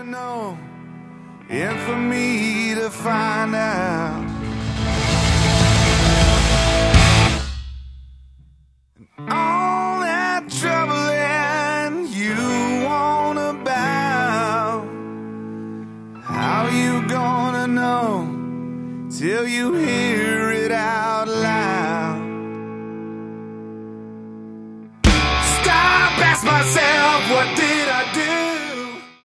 to know and for me to find out. All that troubling you want about, how you gonna know till you hear